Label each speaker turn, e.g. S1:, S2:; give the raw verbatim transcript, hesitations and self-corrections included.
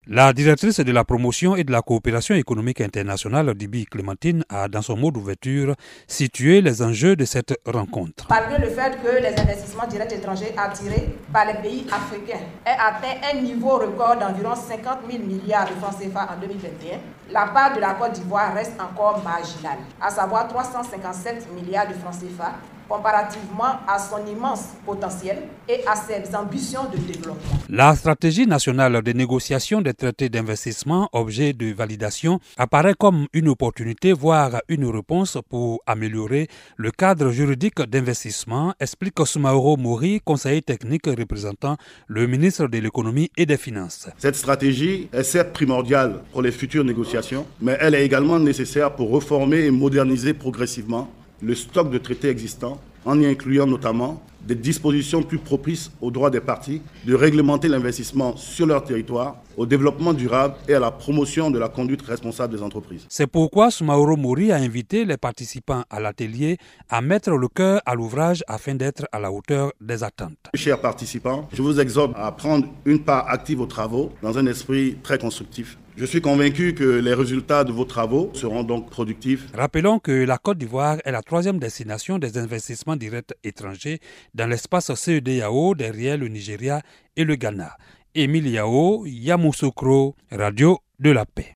S1: La directrice de la promotion et de la coopération économique internationale, Dibi Clémentine, a dans son mot d'ouverture situé les enjeux de cette rencontre.
S2: Malgré le fait que les investissements directs étrangers attirés par les pays africains aient atteint un niveau record d'environ cinquante mille milliards de francs C F A en deux mille vingt et un, la part de la Côte d'Ivoire reste encore marginale, à savoir trois cent cinquante-sept milliards de francs C F A, comparativement à son immense potentiel et à ses ambitions de développement.
S1: La stratégie nationale de négociation des traités d'investissement, objet de validation, apparaît comme une opportunité, voire une réponse pour améliorer le cadre juridique d'investissement, explique Soumaoro Mori, conseiller technique représentant le ministre de l'économie et des finances.
S3: Cette stratégie est certes primordiale pour les futures négociations, mais elle est également nécessaire pour reformer et moderniser progressivement le stock de traités existants, en y incluant notamment des dispositions plus propices aux droits des parties, de réglementer l'investissement sur leur territoire, au développement durable et à la promotion de la conduite responsable des entreprises.
S1: C'est pourquoi Soumaoro Mori a invité les participants à l'atelier à mettre le cœur à l'ouvrage afin d'être à la hauteur des attentes.
S3: Chers participants, je vous exhorte à prendre une part active aux travaux dans un esprit très constructif. Je suis convaincu que les résultats de vos travaux seront donc productifs.
S1: Rappelons que la Côte d'Ivoire est la troisième destination des investissements directs étrangers dans l'espace C E D E A O derrière le Nigeria et le Ghana. Émile Yao, Yamoussoukro, Radio de la Paix.